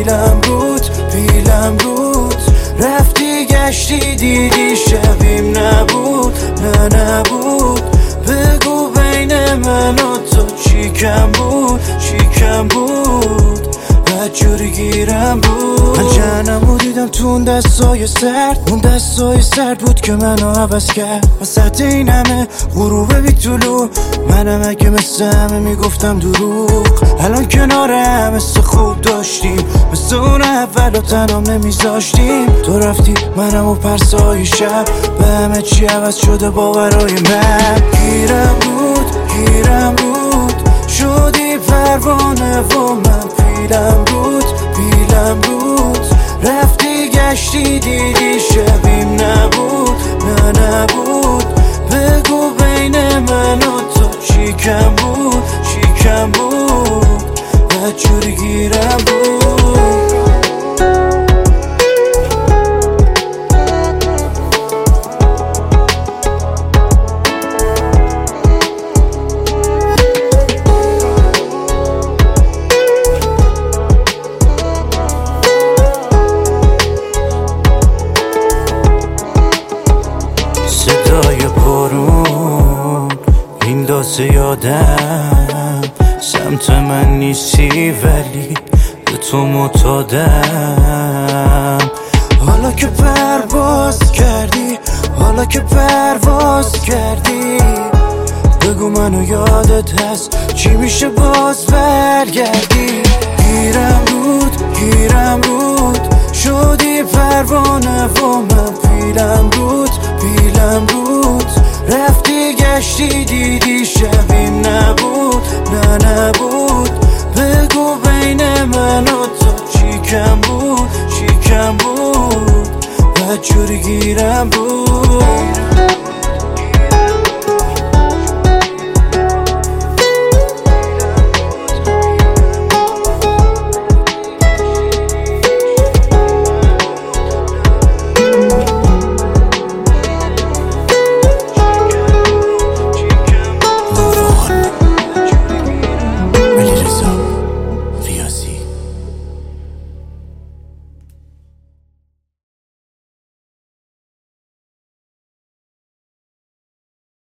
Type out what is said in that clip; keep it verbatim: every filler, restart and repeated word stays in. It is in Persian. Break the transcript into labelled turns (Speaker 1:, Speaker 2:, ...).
Speaker 1: پیلم بود پیلم بود رفتی گشتی دیدی شبیم نبود نه نبود بگو بین من و تو چی کم بود چی کم بود بدجوری گیرم بود من جهنمو دیدم تو اون دستای سرد اون دستای سرد بود که منو عوض کرد وسط این همه غروب بی طلوع منم اگه مثل همه میگفتم دروغ الان کنار هم مثل خوب داشتیم مثل اون اول و تنام نمیذاشتیم تو رفتی منم و پرسای شب به همه چی عوض شده باورای من گیرم بود گیرم بود شدی پروانه و من پیلم بود پیلم بود رفتی گشتی دیدی شبیم نبود نه نبود بگو بین من و تو چی کم بود چی کم بود بدجوری گیرم بود صدای بارون این دازه یادم سمت من نیستی ولی به تو معتادم حالا که پرواز کردی حالا که پرواز کردی بگو منو یادت هست چی میشه باز برگردی گیرم بود گیرم بود شدی پروانه و من پیلم بود پیلم بود رفتی گشتی دیدی شبیم نبود نه نبود بگو بین من و تو چی کم بود چی کم بود بدجوری گیرم بود